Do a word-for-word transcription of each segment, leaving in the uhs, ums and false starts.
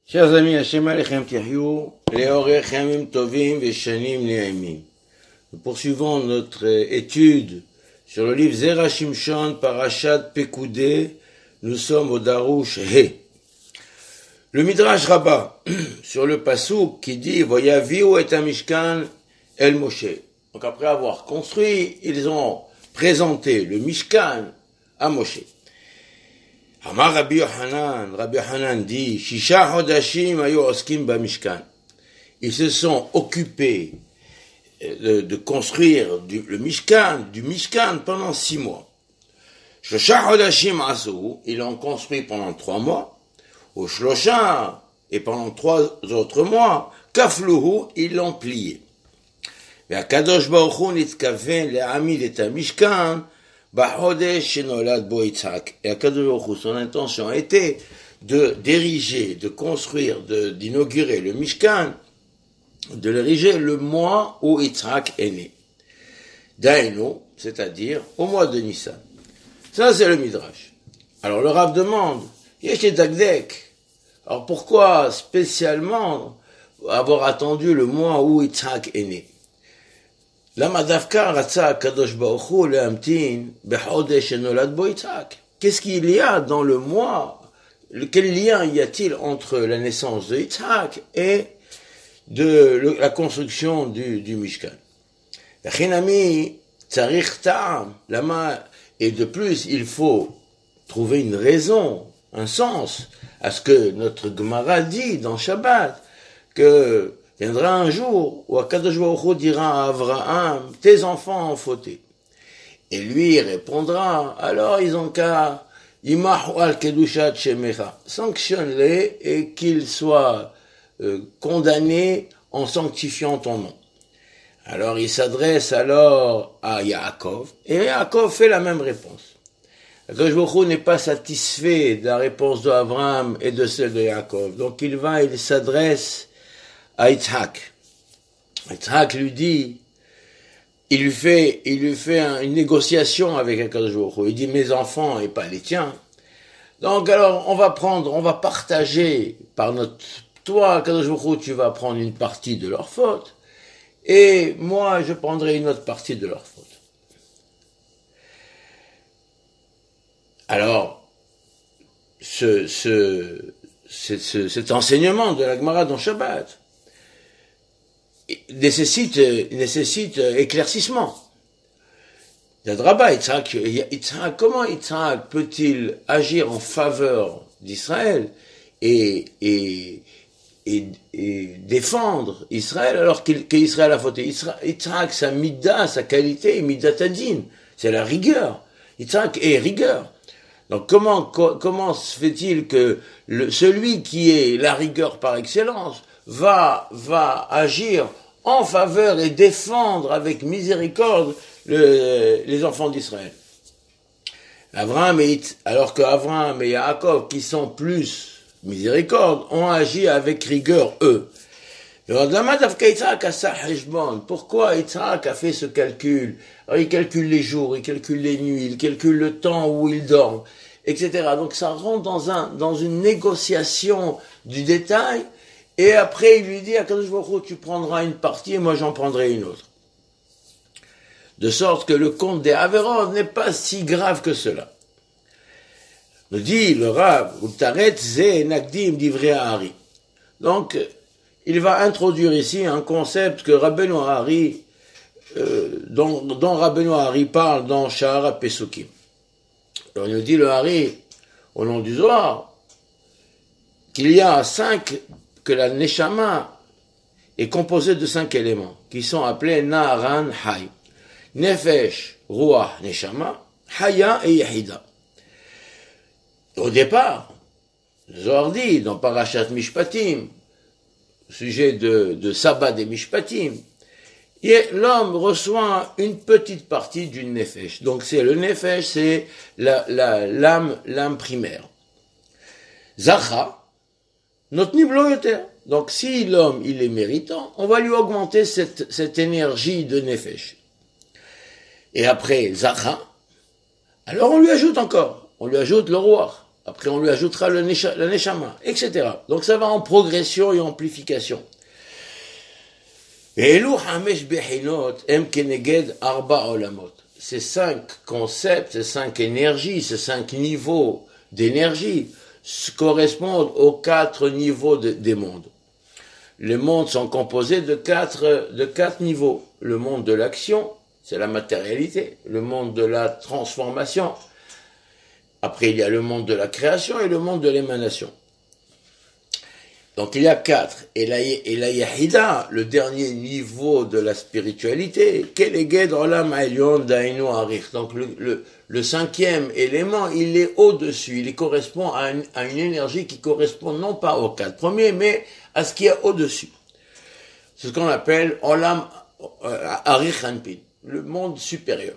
Chers amis, Hashem Alechem Tihyou, Leorech Yamim Tovim Veshanim Ne'emim. Nous poursuivons notre étude sur le livre Zera Shimshon Parashat Pekoudé. Nous sommes au Darouche He. Le Midrash Rabbah, sur le Passouk qui dit Voyaviu et Mishkan El Moshe. Donc après avoir construit, ils ont présenté le Mishkan à Moshe. Amar Rabbi Yochanan, Rabbi Yochanan dit, Shisha Hodashim ayu oskim ba Mishkan. Ils se sont occupés de, de construire du, le Mishkan, du Mishkan pendant six mois. Shlosha Hodashim asu, ils l'ont construit pendant trois mois. Au Shlosha, et pendant trois autres mois, Kafluhu, ils l'ont plié. Et à Kadosh Baruch Hu nitkaven le'amid et à Mishkan, et à Kadosh, son intention était de d'ériger, de construire, de, d'inaugurer le Mishkan, de l'ériger le mois où Yitzhak est né. Daïno, c'est-à-dire au mois de Nissan. Ça, c'est le Midrash. Alors le Rav demande, Yeshe Dagdek, alors pourquoi spécialement avoir attendu le mois où Yitzhak est né? Lama davka ratsa kadosh baruch hu lehamtin bechodesh shenolad bo Yitzhak. Qu'est-ce qu'il y a dans le mois? Quel lien y a-t-il entre la naissance de Yitzhak et de le, la construction du, du Mishkan? Chinami tzarich ta'am lama, et de plus il faut trouver une raison, un sens à ce que notre Gemara dit dans Shabbat, que viendra un jour où Akadosh Baruch Hu dira à Avraham, tes enfants ont fauté. Et lui répondra, alors ils ont qu'à Imahu al kedushat shemecha, sanctionne-les et qu'ils soient euh, condamnés en sanctifiant ton nom. Alors il s'adresse alors à Yaakov, et Yaakov fait la même réponse. Akadosh Baruch Hu n'est pas satisfait de la réponse d'Avraham et de celle de Yaakov, donc il va, il s'adresse à Yitzhak. Yitzhak lui dit, il lui fait, il lui fait un, une négociation avec Akadosh Baruch Hu. Il dit, mes enfants et pas les tiens. Donc alors, on va prendre, on va partager par notre, toi, Akadosh Baruch Hu, tu vas prendre une partie de leur faute, et moi, je prendrai une autre partie de leur faute. Alors, ce, ce, ce, ce cet enseignement de la Gemara dans Shabbat, nécessite, nécessite éclaircissement. Yadraba, Yitzhak, Yitzhak, comment Yitzhak peut-il agir en faveur d'Israël et, et, et, et défendre Israël alors qu'il, qu'Israël a fauté? Yitzhak, sa mida, sa qualité, midatadin, c'est la rigueur. Yitzhak est rigueur. Donc comment, co- comment se fait-il que le, celui qui est la rigueur par excellence va, va agir en faveur et défendre avec miséricorde le, les enfants d'Israël? Abraham et, alors que Abraham et Yaakov, qui sont plus miséricorde, ont agi avec rigueur eux. Pourquoi Yitzhak a fait ce calcul? Alors, il calcule les jours, il calcule les nuits, il calcule le temps où il dort, et cetera. Donc ça rentre dans un, dans une négociation du détail. Et après, il lui dit, à Kadosh Baruch Hu, tu prendras une partie et moi j'en prendrai une autre. De sorte que le compte des Averot n'est pas si grave que cela. Nous dit le Rav, Utaret ze nagdim divrei Hari. Donc, il va introduire ici un concept que Rabbeinu Hari, euh, dont, dont Rabbeinu Hari parle dans Shahar Pesukim. Alors, il nous dit le Hari, au nom du Zohar, qu'il y a cinq, que la Neshama est composée de cinq éléments, qui sont appelés Naharan Hay. Nefesh, Ruach, Neshama, Haya et Yehida. Au départ, le Zohar dit, dans Parashat Mishpatim, au sujet de, de Sabbat des Mishpatim, et l'homme reçoit une petite partie du Nefesh. Donc c'est le Nefesh, c'est la, la, l'âme, l'âme primaire. Zacha, notre niblo yoter. Donc si l'homme il est méritant, on va lui augmenter cette, cette énergie de Nefesh. Et après Zacha, alors on lui ajoute encore, on lui ajoute le roi. Après, on lui ajoutera le nesha, la neshama, et cetera. Donc, ça va en progression et amplification. Ces cinq concepts, ces cinq énergies, ces cinq niveaux d'énergie correspondent aux quatre niveaux de, des mondes. Les mondes sont composés de quatre, de quatre niveaux. Le monde de l'action, c'est la matérialité. Le monde de la transformation. Après, il y a le monde de la création et le monde de l'émanation. Donc, il y a quatre. Et la, et la Yahida, le dernier niveau de la spiritualité, donc le, le, le cinquième élément, il est au-dessus. Il correspond à une, à une énergie qui correspond non pas aux quatre premiers, mais à ce qui est au-dessus. C'est ce qu'on appelle Olam Arich Anpin, le monde supérieur.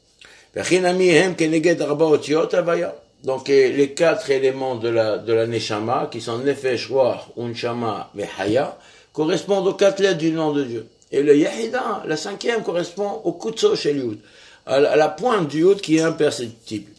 Donc les quatre éléments de la, de la Neshama, qui sont Nefesh, Ruach, Unshama et Haya, correspondent aux quatre lettres du nom de Dieu. Et le Yahida, la cinquième, correspond au Kutso Shel Yud, à la, à la pointe du Yud qui est imperceptible.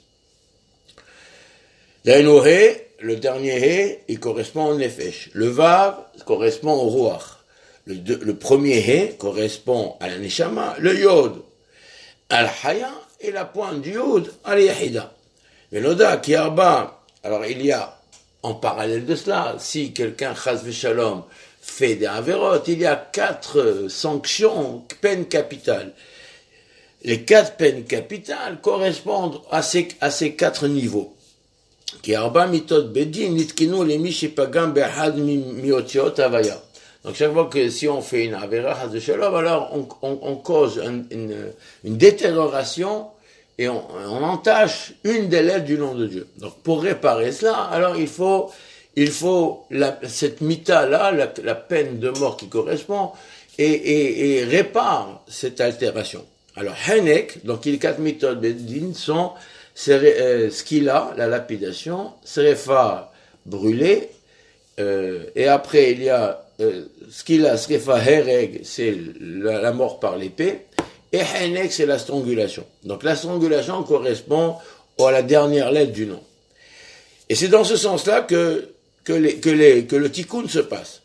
L'Ainohe, le dernier He, il correspond au Nefesh. Le Vav correspond au Ruach. Le, de, le premier He correspond à la Neshama. Le Yod, à la Haya, et la pointe du Yud, à la Yahida. Venoda, qui arba, alors il y a, en parallèle de cela, si quelqu'un, chas v'shalom, fait des avérotes, il y a quatre sanctions, peines capitales. Les quatre peines capitales correspondent à ces, à ces quatre niveaux. Qui arba mitot bedin, nitkinu les mishipagam behad miotiot avaya. Donc chaque fois que si on fait une avéra, chas v'shalom, alors on, on, on cause une, une, une détérioration et on, on entache une des lettres du nom de Dieu. Donc pour réparer cela, alors il faut, il faut la, cette mita-là, la, la peine de mort qui correspond, et, et, et répare cette altération. Alors Henek, donc les quatre méthodes bédines sont euh, Skila, la lapidation, Srefa, brûlé, euh, et après il y a euh, Skila, Srefa, Hereg, c'est la, la mort par l'épée, et Henek, c'est la strangulation. Donc la strangulation correspond à la dernière lettre du nom. Et c'est dans ce sens-là que, que, les, que, les, que le tikkun se passe.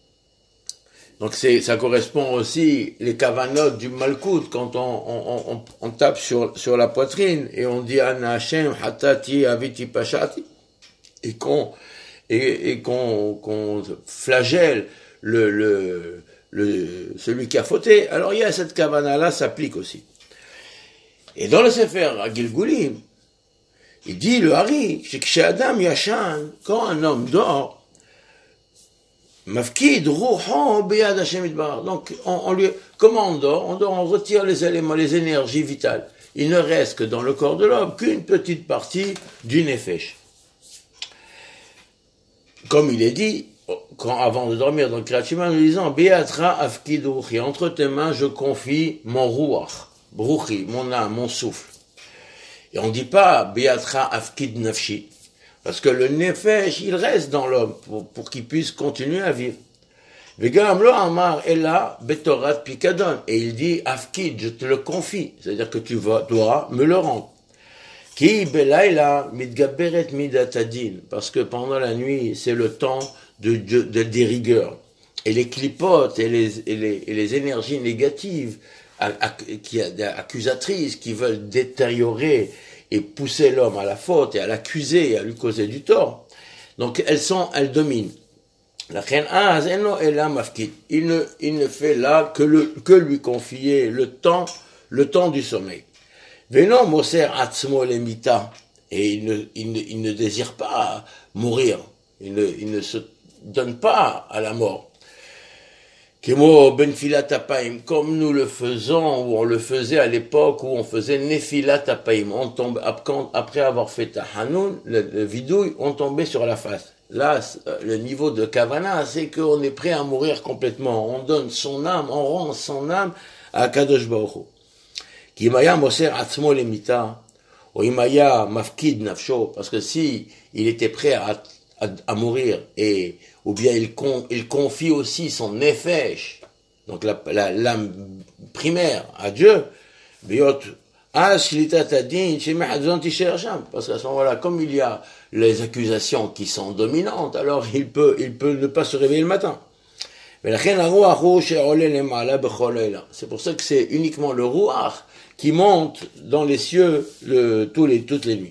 Donc c'est, ça correspond aussi les kavanot du malkout, quand on, on, on, on tape sur, sur la poitrine et on dit Ana Hashem, Hatati, Aviti, Pashati, et qu'on, et, et qu'on, qu'on flagelle le, le, Le, celui qui a fauté, alors il y a cette kavana-là, s'applique aussi. Et dans le Sefer à Gilgulim, il dit, le Hari, c'est que chez Adam Yashan, quand un homme dort, Mafkid, Ruhon, Beyad Hashem Idbar. Donc, on, on lui, comment on dort? On dort, on retire les éléments, les énergies vitales. Il ne reste que dans le corps de l'homme qu'une petite partie du Nefesh. Comme il est dit, quand, avant de dormir dans le Kriyat Shema, nous disons Be'atra afkid ruchi, entre tes mains je confie mon ruach, ruchi, mon âme, mon souffle. Et on ne dit pas Be'atra afkid nafshi, parce que le nefesh, il reste dans l'homme pour, pour qu'il puisse continuer à vivre. Vegam lo amar ella betorat pikadon, et il dit afkid, je te le confie, c'est-à-dire que tu vas, dois me le rendre. Ki belayla midgaberet midatadin, parce que pendant la nuit, c'est le temps de, de, de des rigueurs. Et les clipotes et les, et les, et les énergies négatives, à, à, qui, accusatrices, qui veulent détériorer et pousser l'homme à la faute et à l'accuser et à lui causer du tort. Donc elles sont, elles dominent. La reine Azeno est là mafkid. Il ne, il ne fait là que le, que lui confier le temps, le temps du sommeil. Venon moser atzmo lemita, et il ne, il ne, il ne désire pas mourir. Il ne, il ne se donne pas à la mort. Kemo benfilat apaim, comme nous le faisons, ou on le faisait à l'époque où on faisait nefilat apaim. On tombe, après avoir fait tahanoun, le, le vidouille, on tombait sur la face. Là, le niveau de kavana, c'est qu'on est prêt à mourir complètement. On donne son âme, on rend son âme à Kadosh Baruch Hu. Kimaya moser atzmo lemita, ou imaya mafkid nafsho, parce que si il était prêt à, à, à mourir, et ou bien il, con, il confie aussi son nefesh, donc la, la, l'âme primaire à Dieu, biot Parce qu'à ce moment-là, comme il y a les accusations qui sont dominantes, alors il peut, il peut ne pas se réveiller le matin. C'est pour ça que c'est uniquement le Ruach qui monte dans les cieux le, tous les, toutes les nuits.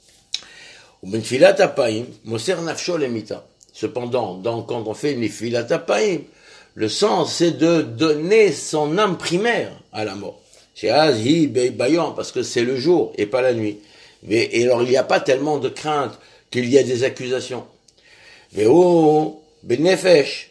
Cependant, donc, quand on fait une Nefilat Hapaim, le sens c'est de donner son âme primaire à la mort. Parce que c'est le jour et pas la nuit. Et alors il n'y a pas tellement de crainte qu'il y ait des accusations. Benefesh.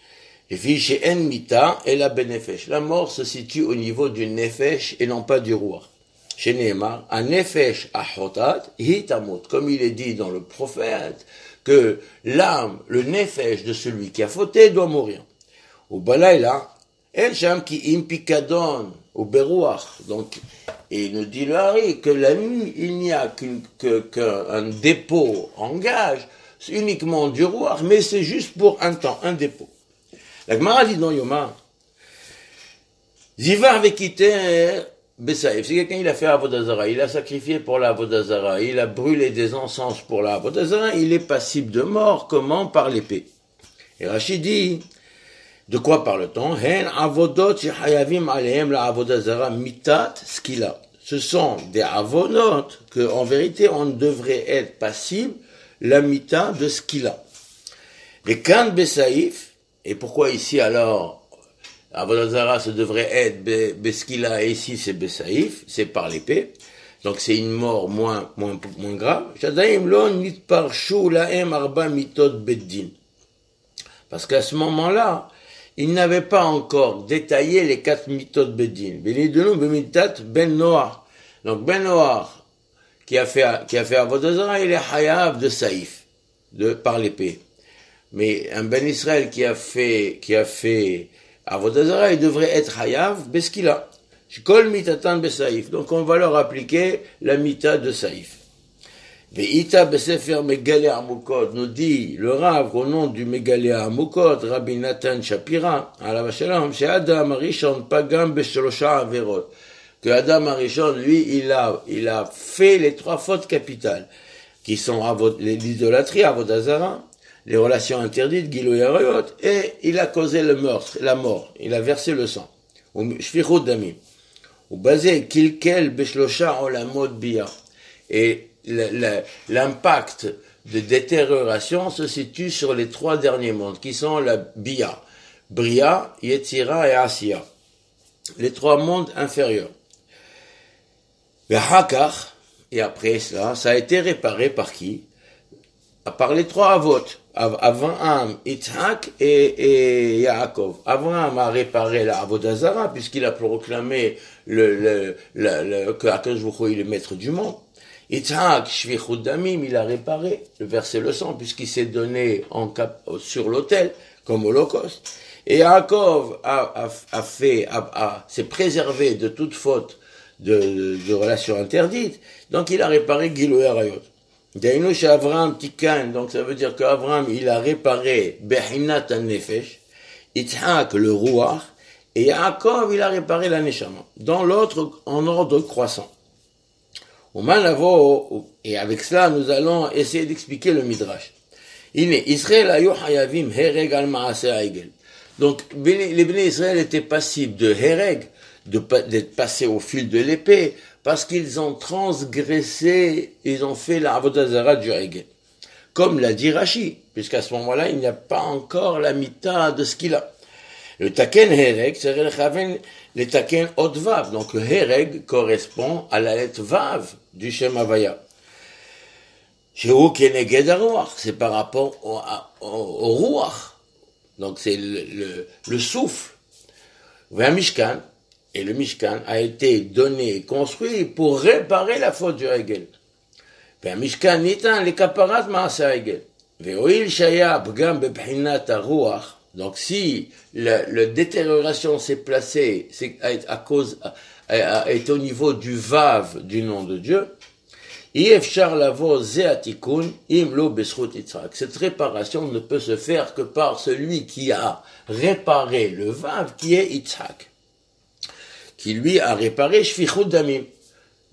La mort se situe au niveau du nefesh et non pas du ruach. Chez Nehemar, un nefesh ahotat hitamut, comme il est dit dans le prophète, que l'âme, le nefesh de celui qui a fauté doit mourir. Au balayla, el sham ki impikadon, au beruach. Donc, et il nous dit le Hari que la nuit, il n'y a qu'un que, que dépôt en gage, uniquement du ruach, mais c'est juste pour un temps, un dépôt. La Gemara dit dans Yoma, Zivar vekiter besaïf. Si quelqu'un il a fait Avodah Zara, il a sacrifié pour la Avodah Zara, il a brûlé des encens pour la Avodah Zara, il est passible de mort. Comment? Par l'épée. Et Rachid dit, de quoi parle-t-on? Hen avodot shehayavim alehem la Avodah Zara mitat skila. Ce sont des avodot que, en vérité, on devrait être passible la mita de skila. Et kan besaïf. Et pourquoi ici alors, Avodah Zara, ça devrait être Beskila, et ici c'est Besaïf, c'est par l'épée. Donc c'est une mort moins, moins, moins grave. Parce qu'à ce moment-là, il n'avait pas encore détaillé les quatre mitot beddin. Ben Noah. Donc Ben Noah, qui a fait, qui a fait Avodah Zara, il est hayav de Saïf, de, par l'épée. Mais un Ben Israël qui a fait, qui a fait Avodah Zara, il devrait être Hayav, Beskila. Kol mitatan besaïf. Donc on va leur appliquer la mita de Saïf. Ve'ita besefer Megaleh Amukot, nous dit le Rav au nom du Megaleh Amukot, Rabbi Nathan Shapira, alav shalom, chez Adam Arishon pagam beshlosha averot. Que Adam Arishon, lui, il a, il a fait les trois fautes capitales, qui sont l'idolâtrie, Avodah Zara, les relations interdites, Gilui Arayot, et il a causé le meurtre, la mort, il a versé le sang. Shfichut damim. Ou basé kilkel beshlosha olamot bia. Et l'impact de détérioration se situe sur les trois derniers mondes, qui sont la bia, Bria, Yetzira et Asiya. Les trois mondes inférieurs. V'hakach, et après cela, ça a été réparé par qui? Par les trois avot. Avraham, Yitzhak et, et Yaakov. Avraham a réparé la Avodah Zara puisqu'il a proclamé le, le, le, le, que Akadosh Baruch Hu est le maître du monde. Yitzhak, Shvichut Damim, il a réparé le verset le sang puisqu'il s'est donné en cap, sur l'autel comme holocauste. Et Yaakov a, a, a fait, a, a, s'est préservé de toute faute de, de, de relations interdites. Donc il a réparé Gilui Arayot. Daïnouch Avraham Tikan, donc ça veut dire qu'Avraham, il a réparé Behinat al-Nefesh, Yitzhak le Ruach, et Yaakov, il a réparé la Neshama, dans l'autre, en ordre croissant. Et avec cela, nous allons essayer d'expliquer le Midrash. Il est Israël ayu hayavim hereg al maaseh ha'egel. Donc, les Béné Israël étaient passibles de hereg, d'être passés au fil de l'épée, parce qu'ils ont transgressé, ils ont fait la Avodah Zara du Hegel. Comme l'a dit Rashi, puisqu'à ce moment-là, il n'y a pas encore la mita de ce qu'il a. Le taken hereg, c'est le taken hot vav. Donc le hereg correspond à la lettre vav du Shem Havaya. Shehu keneged haruach, c'est par rapport au, au, au ruach. Donc c'est le, le, le souffle. Vers Mishkan. Et le Mishkan a été donné et construit pour réparer la faute du Hegel. Le Mishkan nitan les kaparat maaseh ha'egel. Ve'oil shaya b'gam bebhinat haruach. Donc si la, la détérioration s'est placée, c'est à cause, est au niveau du vav du nom de Dieu. Yefshar lavo zeatikun imlo besrut Yitzhak. Cette réparation ne peut se faire que par celui qui a réparé le vav, qui est Yitzhak, qui lui a réparé Shfichut Damim,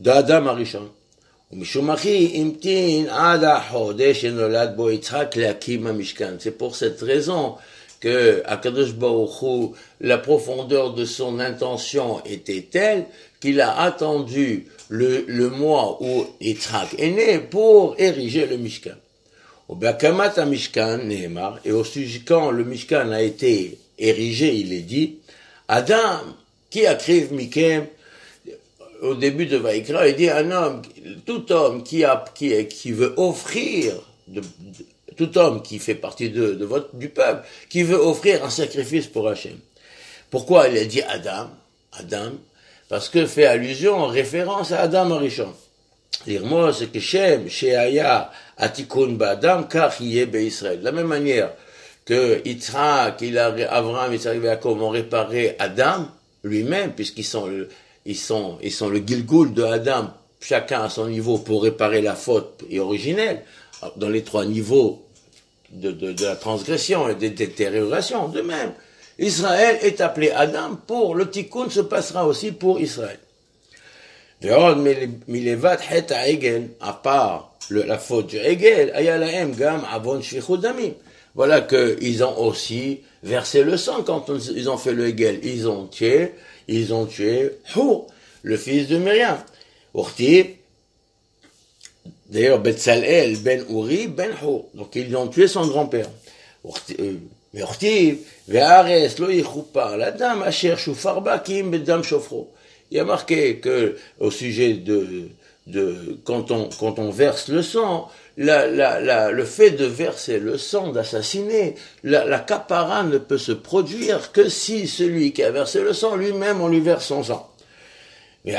d'Adam Arishon. ומשום אחי המתין עד החודש שנולד בו יצחק להקים המשכן. C'est pour cette raison que Akadosh Baruch Hu, la profondeur de son intention était telle qu'il a attendu le, le mois où Yitzhak est né pour ériger le Mishkan. ובהקמת המשכן נאמר, et au sujet quand le Mishkan a été érigé, il est dit, Adam, qui a-kriv mikem, au début de Vaïkra, il dit un homme, tout homme qui a, qui, qui veut offrir, de, de, tout homme qui fait partie de, de votre, du peuple, qui veut offrir un sacrifice pour Hachem. Pourquoi il a dit Adam? Adam, parce que fait allusion en référence à Adam Arishon. L'irmo, c'est que Shem, Sheaya, Atikun Ba'adam, car Yé Israël. De la même manière que Yitzhak, il a, Abraham, Yitzhak et Jacob ont réparé Adam lui-même, puisqu'ils sont le, ils sont, ils sont le Gilgul de Adam, chacun à son niveau pour réparer la faute originelle, dans les trois niveaux de, de, de la transgression et de détérioration. De même, Israël est appelé Adam pour, le tikkun se passera aussi pour Israël. À part le, la faute du Egel, voilà qu'ils ont aussi versé le sang quand on, ils ont fait le Egel. Ils ont tué, ils ont tué Hur, le fils de Myriam. D'ailleurs, Betzalel ben Uri ben Hur. Donc ils ont tué son grand-père. Il y a marqué que, au sujet de, de, quand on, quand on verse le sang, la, la, la, le fait de verser le sang, d'assassiner, la, la kapara ne peut se produire que si celui qui a versé le sang, lui-même, on lui verse son sang. Et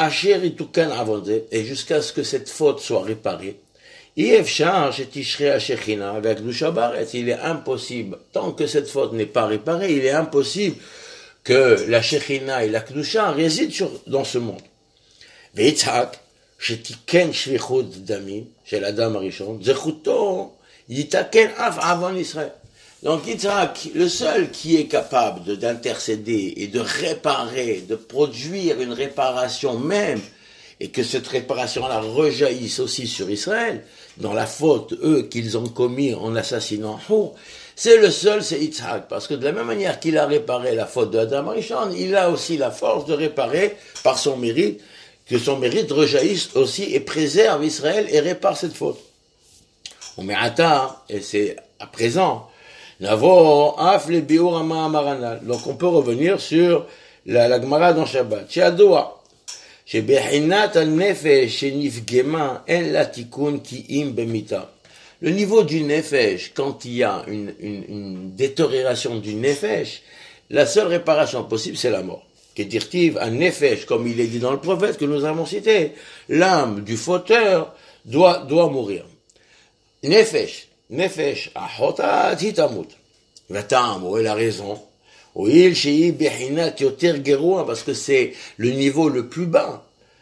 jusqu'à ce que cette faute soit réparée, il est impossible, tant que cette faute n'est pas réparée, il est impossible que la Shechina et la Kdusha résident sur, dans ce monde. Yitzhak, shetiken shvichut damim, chez l'Adam Arishon, zechuto, yitaken af avant Israël. Donc Yitzhak, le seul qui est capable de, d'intercéder et de réparer, de produire une réparation même, et que cette réparation-là rejaillisse aussi sur Israël, dans la faute, eux, qu'ils ont commis en assassinant Hur, c'est le seul, c'est Yitzhak, parce que de la même manière qu'il a réparé la faute de Adam Arishon, il a aussi la force de réparer, par son mérite, que son mérite rejaillisse aussi et préserve Israël et répare cette faute. Et c'est à présent, donc on peut revenir sur la, la Gemara dans Shabbat. Le niveau du nefesh, quand il y a une, une, une détérioration du nefesh, la seule réparation possible, c'est la mort. Kedirtiv, un nefesh, comme il est dit dans le prophète que nous avons cité, l'âme du fauteur doit, doit mourir. Nefesh, nefesh, ahotat hitamut. Vatam, où est la raison? Oil shei behinat yoter gerua, parce que c'est le niveau le plus bas.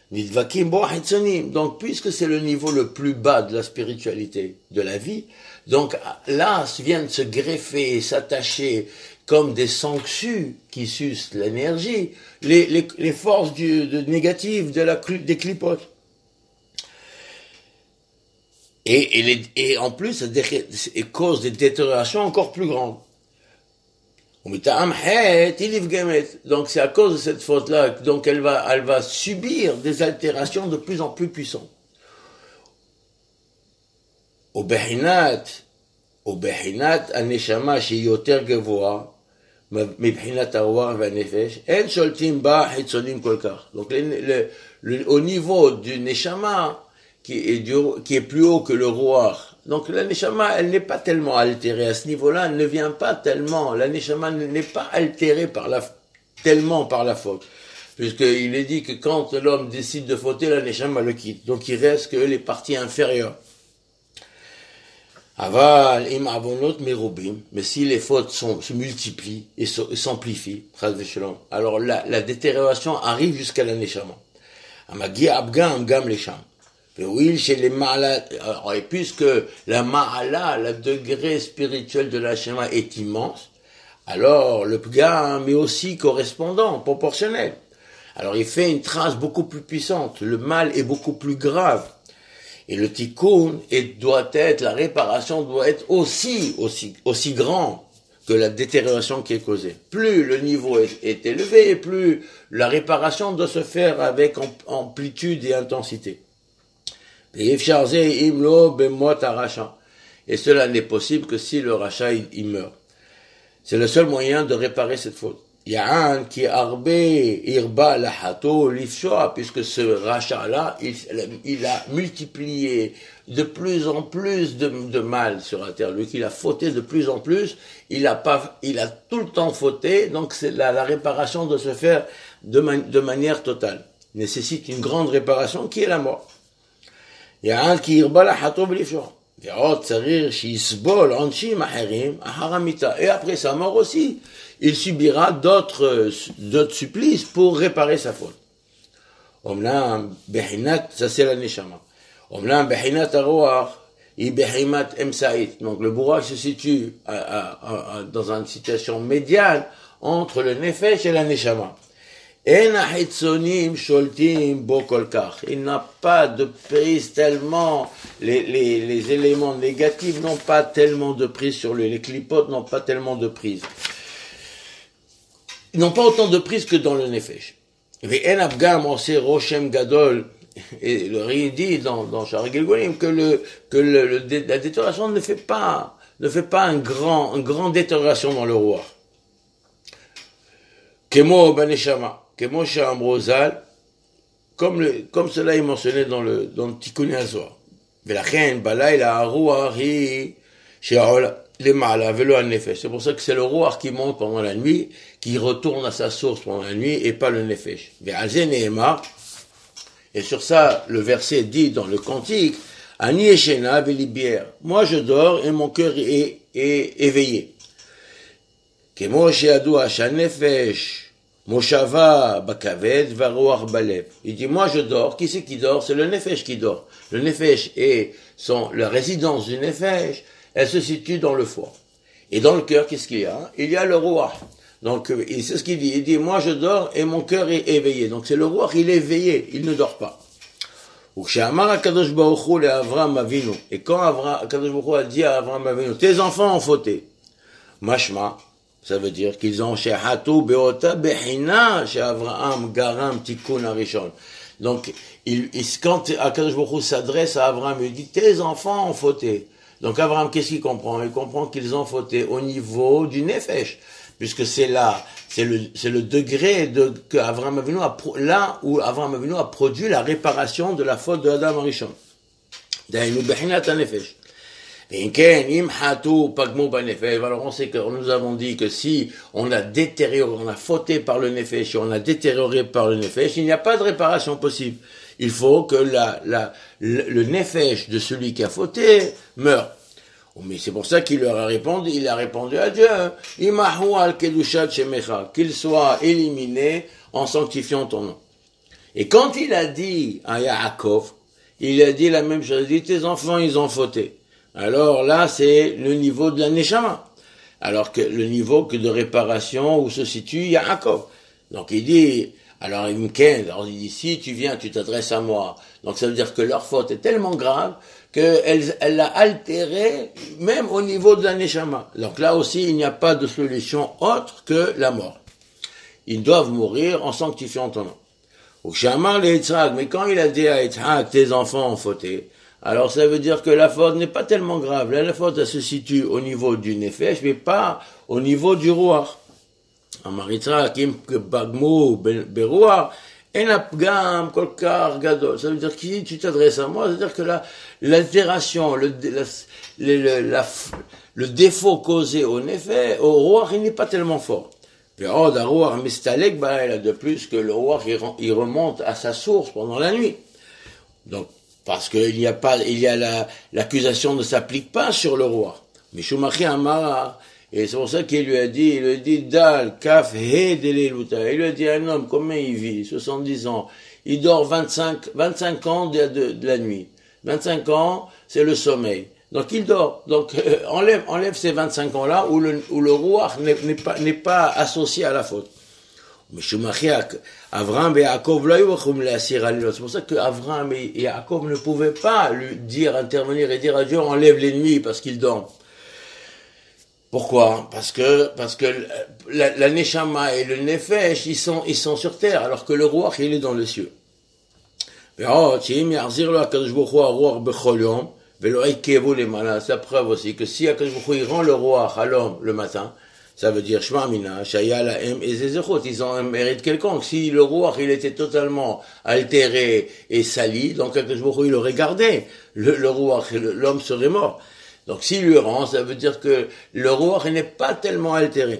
Donc, puisque c'est le niveau le plus bas de la spiritualité, de la vie, donc là viennent se greffer et s'attacher comme des sanctues qui sucent l'énergie, les, les, les forces du, de négatives de la, des clipotes. Et, et, les, et en plus, ça cause des détériorations encore plus grandes. Donc c'est à cause de cette faute-là, donc elle va, elle va subir des altérations de plus en plus puissantes. Donc le, le, le, au niveau du neshama, qui est, du, qui est plus haut que le roi. Donc la neshama, elle n'est pas tellement altérée à ce niveau-là, elle ne vient pas tellement, la neshama n'est pas altérée par la, tellement par la faute. Puisqu'il est dit que quand l'homme décide de fauter, la neshama le quitte. Donc il reste que les parties inférieures. Aval, im avonot merubim, mais si les fautes sont, se multiplient et s'amplifient, alors la, la détérioration arrive jusqu'à la neshama. Amagi abgam gam lesham. Et puisque la ma'ala, le degré spirituel de la Shema est immense, alors le pgam est aussi correspondant, proportionnel. Alors il fait une trace beaucoup plus puissante. Le mal est beaucoup plus grave. Et le tikkun doit être, la réparation doit être aussi, aussi, aussi grand que la détérioration qui est causée. Plus le niveau est, est élevé, plus la réparation doit se faire avec amplitude et intensité. Et cela n'est possible que si le rachat il, il meurt. C'est le seul moyen de réparer cette faute. Ya'an qui arbe irba lahato lifshoa, puisque ce rachat-là, il, il a multiplié de plus en plus de, de mal sur la terre. Lui qui a fauté de plus en plus, il a pas, il a tout le temps fauté, donc c'est la, la réparation doit se faire de, man, de manière totale. Il nécessite une grande réparation qui est la mort. Ya'an qui irba lahato lifshoa. Et après sa mort aussi, il subira d'autres, d'autres supplices pour réparer sa faute. Omlam behinat, ça c'est la neshama. Omlam behinat aroach, i behimat emsaït. Donc le bourrach se situe à, à, à, dans une situation médiane entre le nefesh et la neshama. Il n'a pas de prise tellement, les, les, les éléments négatifs n'ont pas tellement de prise sur lui, les clipotes n'ont pas tellement de prise. Ils n'ont pas autant de prise que dans le nefesh. Et le Ri dit dans, dans Sha'ar Gilgulim que, le, que le, le, la détérioration ne fait pas, ne fait pas un grand, une grande détérioration dans le roi. Kemo Baneshama. Comme, le, comme cela est mentionné dans le, dans le Tikkun Hazor. C'est pour ça que c'est le roi qui monte pendant la nuit, qui retourne à sa source pendant la nuit, et pas le nefesh. Et sur ça, le verset dit dans le cantique, moi je dors et mon cœur est, est éveillé. Moshava bakaved varoar balev. Il dit, moi je dors. Qui c'est qui dort? C'est le nefesh qui dort. Le nefesh est son, la résidence du nefesh, elle se situe dans le foie. Et dans le cœur, qu'est-ce qu'il y a? Il y a le roi. Donc, c'est ce qu'il dit. Il dit, moi je dors et mon cœur est éveillé. Donc c'est le roi, il est éveillé, il ne dort pas. Et quand Akadosh Baruch Hu a dit à Avraham Avinu, tes enfants ont fauté. Mashma. Ça veut dire qu'ils ont shehatou beota behina chez Avraham garam tikkun arishon. Donc, il, il, quand Akadosh Baruch Hu s'adresse à Avraham, il dit tes enfants ont fauté. Donc Avraham, qu'est-ce qu'il comprend? Il comprend qu'ils ont fauté au niveau du nefesh, puisque c'est là, c'est le, c'est le degré de que Avraham Avinu a, là où Avraham Avinu a produit la réparation de la faute de Adam Arishon. Dainu behina ta nefesh. Alors on sait que nous avons dit que si on a détérioré, on a fauté par le nefesh, on a détérioré par le nefesh, il n'y a pas de réparation possible. Il faut que la, la, le, le nefesh de celui qui a fauté meure. Mais c'est pour ça qu'il leur a répondu, il a répondu à Dieu, qu'il soit éliminé en sanctifiant ton nom. Et quand il a dit à Yaakov, il a dit la même chose, il dit tes enfants ils ont fauté. Alors là, c'est le niveau de la Neshama. Alors que le niveau que de réparation où se situe Yaakov. Donc il dit, alors il alors il dit, si tu viens, tu t'adresses à moi. Donc ça veut dire que leur faute est tellement grave qu'elle elle l'a altéré même au niveau de la Neshama. Donc là aussi, il n'y a pas de solution autre que la mort. Ils doivent mourir en sanctifiant ton nom. Mais quand il a dit à Yitzhak, tes enfants ont fauté, alors ça veut dire que la faute n'est pas tellement grave. Là, la faute, elle se situe au niveau du nefesh, mais pas au niveau du roi. Ça veut dire que si tu t'adresses à moi, ça veut dire que la, l'altération, le, la, le, la, le défaut causé au nefesh, au roi, il n'est pas tellement fort. De plus que le roi, il remonte à sa source pendant la nuit. Donc, parce qu'il n'y a pas, il y a la, l'accusation ne s'applique pas sur le roi. Mais Shumachi Amara, et c'est pour ça qu'il lui a dit, il lui a dit, Dal, Kaf, He, Deleluta. Il lui a dit, un homme, combien il vit? soixante-dix ans. Il dort vingt-cinq, vingt-cinq ans de, de, de la nuit. vingt-cinq ans, c'est le sommeil. Donc il dort. Donc, euh, enlève, enlève ces vingt-cinq ans-là où le, où le roi n'est, n'est pas, n'est pas associé à la faute. Avraham et Yaakov, c'est pour ça que Avraham et Yaakov ne pouvaient pas lui dire, intervenir et dire à Dieu, enlève l'ennemi parce qu'il dort. Pourquoi? Parce que, parce que la, la Neshama et le Nefesh, ils sont, ils sont sur terre, alors que le Ruach, il est dans les cieux. C'est la preuve aussi que si Akadosh Baruch Hu, il rend le Ruach à l'homme le matin, ça veut dire Shema Mina, Shaya Lahem et Zezechot, ils ont un mérite quelconque. Si le Ruach, il était totalement altéré et sali, donc Akadosh Baruch Hu, il aurait gardé le, le Ruach, l'homme serait mort. Donc s'il lui rend, ça veut dire que le Ruach n'est pas tellement altéré.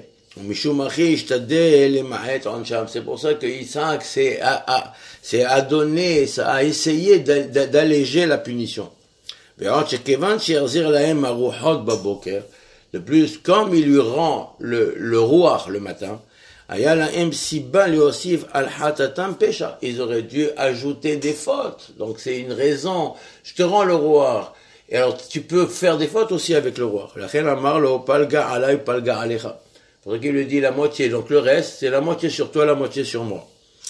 C'est pour ça que Isaac s'est à, c'est à donner, à essayer d'alléger la punition. De plus, comme il lui rend le, le Ruach le matin, ils auraient dû ajouter des fautes. Donc c'est une raison. Je te rends le Ruach. Et alors tu peux faire des fautes aussi avec le Ruach. Il faudrait qu'il lui dise la moitié. Donc le reste, c'est la moitié sur toi, la moitié sur moi.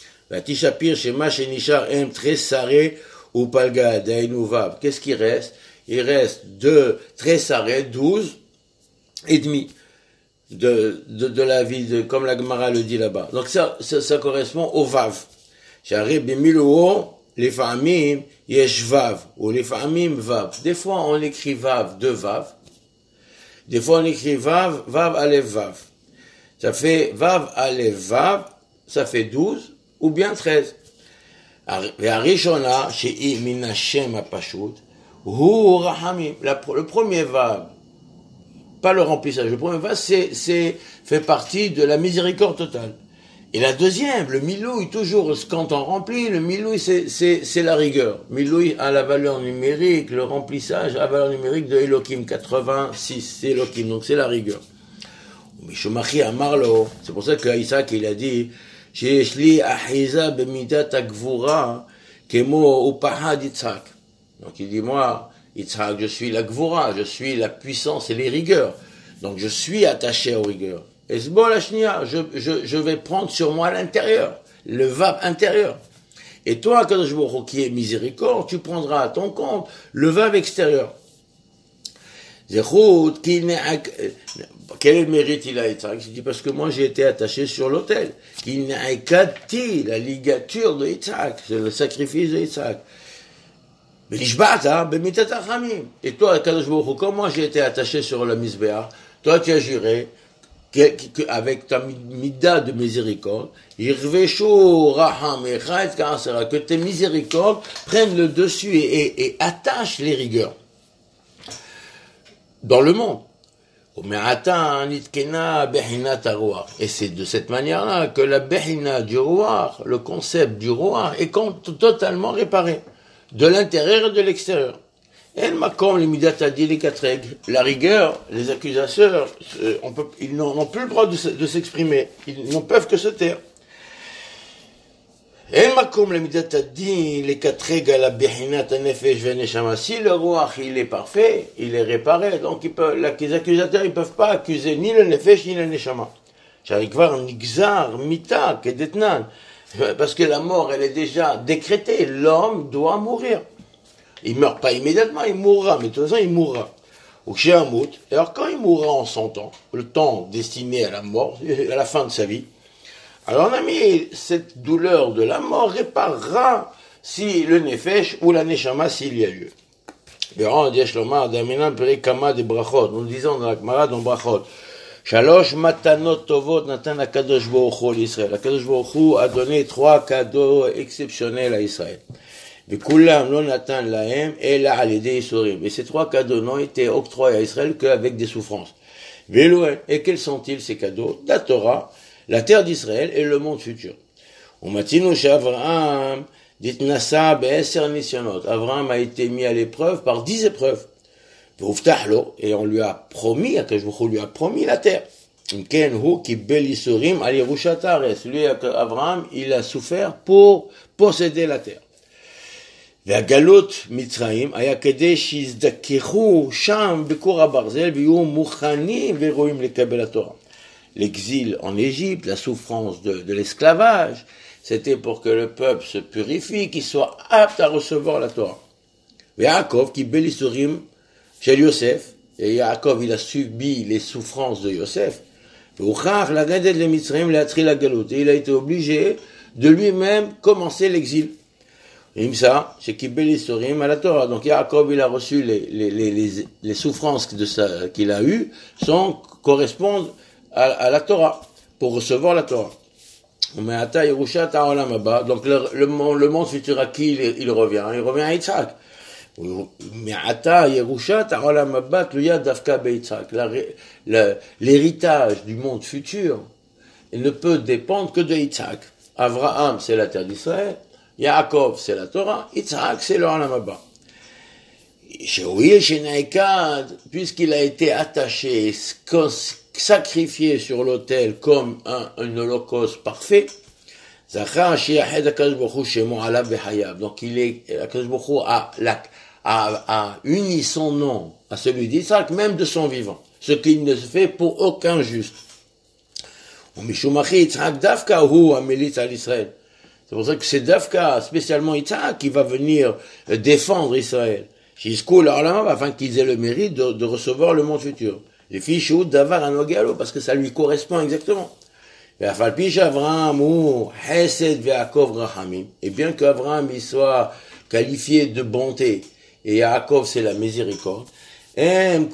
Qu'est-ce qui reste? Il reste de Trésaré, douze et demi de, de, de la vie, de, comme la Gemara le dit là-bas. Donc ça, ça, ça correspond au Vav. J'arrive, les famim, yesh Vav, ou les famim Vav. Des fois, on écrit Vav, deux Vav. Des fois, on écrit Vav, Vav, Aleph, Vav. Ça fait Vav, Aleph, Vav, ça fait douze, ou bien treize. Arishona, she'i min Hashem apashut, hu rahamim. Le premier Vav, pas le remplissage, le premier Vav, c'est, c'est, fait partie de la miséricorde totale. Et la deuxième, le milouï, toujours, quand on remplit, le milouï, c'est, c'est, c'est la rigueur. Milouï a la valeur numérique, le remplissage a la valeur numérique de Elohim, quatre-vingt-six, c'est Elohim, donc c'est la rigueur. C'est pour ça qu'Isaac, il a dit, Sheeshli ahiza bemidat agvura, kemo upahad Yitzhak. Donc il dit, moi, Yitzhak, je suis la gvura, je suis la puissance et les rigueurs. Donc je suis attaché aux rigueurs. Et c'est bon la shnia, je, je, je vais prendre sur moi l'intérieur, le vav intérieur. Et toi, Kadosh Baruch Hu, qui est miséricorde, tu prendras à ton compte le vav extérieur. Zechut, qui n'est, quel est le mérite il a été? Je dis parce que moi j'ai été attaché sur l'autel. Qui n'est qu'ati, la ligature de Yitzhak, c'est le sacrifice de Yitzhak. Et toi, Kadosh Baruch Hu, comment j'ai été attaché sur le misbéach? Toi, tu as juré avec ta mida de miséricorde, que tes miséricordes prennent le dessus et, et, et attachent les rigueurs dans le monde. Et c'est de cette manière-là que la behina du roi, le concept du roi, est totalement réparé, de l'intérieur et de l'extérieur. La rigueur, les accusateurs, on peut, ils n'ont plus le droit de, de s'exprimer, ils n'en peuvent que se taire. Si le roi il est parfait, il est réparé, donc il peut, les accusateurs ils peuvent pas accuser ni le nefesh ni le neshama. Parce que la mort elle est déjà décrétée, l'homme doit mourir. Il meurt pas immédiatement, il mourra, mais de toute façon il mourra. Et alors quand il mourra en son temps, le temps destiné à la mort, à la fin de sa vie, alors on a mis cette douleur de la mort réparera si le nefesh ou la neshama s'il y a lieu. Nous disons dans la Gemara dans Brachot, Shalosh matanot tovot natan HaKadosh Baruch Hu l'Israël. HaKadosh Baruch Hu a donné trois cadeaux exceptionnels à Israël. Et ces trois cadeaux n'ont été octroyés à Israël qu'avec des souffrances. Et quels sont-ils ces cadeaux? La Torah, la terre d'Israël et le monde futur. Abraham Abraham a été mis à l'épreuve par dix épreuves. Et on lui a promis, on lui a promis la terre. Lui, Abraham, il a souffert pour posséder la terre. והגלות מצרים היה כדי שיזדככו שם בקור הברזל ויהיו מוכנים וראויים לקבל התורה. l'exil en Égypte, la souffrance de, de l'esclavage, c'était pour que le peuple se purifie, qu'il soit apte à recevoir la Torah. Yaakov, qui bélissurim chez Yosef, et Yaakov, il a subi les souffrances de Yosef, il a été obligé de lui-même commencer l'exil. Et ça, c'est qu'il bélissurim à la Torah. Donc Yaakov, il a reçu les, les, les, les, les souffrances de sa, qu'il a eues, sont, correspondent à, à la Torah, pour recevoir la Torah. Donc le, le, le monde futur à qui il, il revient? Il revient à Yitzhak. L'héritage du monde futur, il ne peut dépendre que de Yitzhak. Abraham, c'est la terre d'Israël. Yaakov, c'est la Torah. Yitzhak, c'est le Olam Haba. Puisqu'il a été attaché, sacrifié sur l'autel comme un, un holocauste parfait, donc il est, a, a, a uni son nom à celui d'Isaac, même de son vivant, ce qu'il ne se fait pour aucun juste. C'est pour ça que c'est Dafka, spécialement Yitzhak, qui va venir défendre Israël, afin qu'ils aient le mérite de, de recevoir le monde futur. Les fiches ou d'avar anogalo, parce que ça lui correspond exactement. Et bien qu'Abraham il soit qualifié de bonté, et Yaakov c'est la miséricorde, eux,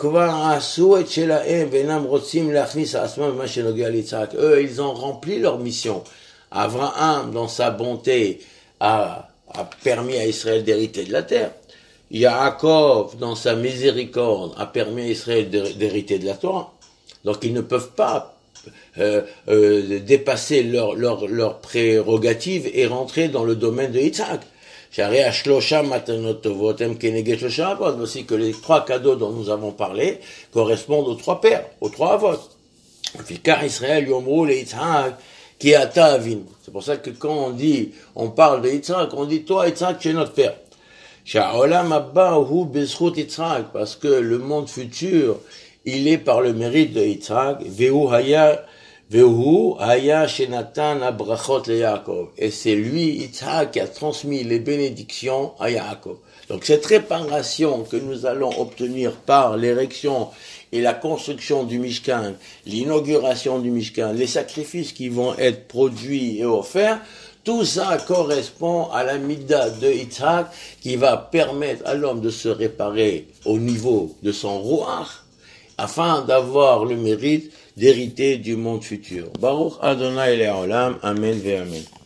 ils ont rempli leur mission. Abraham, dans sa bonté, a, a permis à Israël d'hériter de la terre. Yaakov, dans sa miséricorde, a permis à Israël d'hériter de la Torah. Donc ils ne peuvent pas euh, euh, dépasser leurs leur, leur prérogatives et rentrer dans le domaine de Yitzhak. Aussi que les trois cadeaux dont nous avons parlé correspondent aux trois pères, aux trois avos. Car Israël yomru le Yitzhak qui ata avin. C'est pour ça que quand on dit, on parle de Yitzhak, on dit toi Yitzhak tu es notre père. Parce que le monde futur, il est par le mérite de Yitzhak, et c'est lui, Yitzhak, qui a transmis les bénédictions à Yaakov. Donc cette réparation que nous allons obtenir par l'érection et la construction du Mishkan, l'inauguration du Mishkan, les sacrifices qui vont être produits et offerts, tout ça correspond à la Mida de Yitzhak qui va permettre à l'homme de se réparer au niveau de son Ruach afin d'avoir le mérite d'hériter du monde futur. Baruch Adonai Le'olam, Amen ve Amen.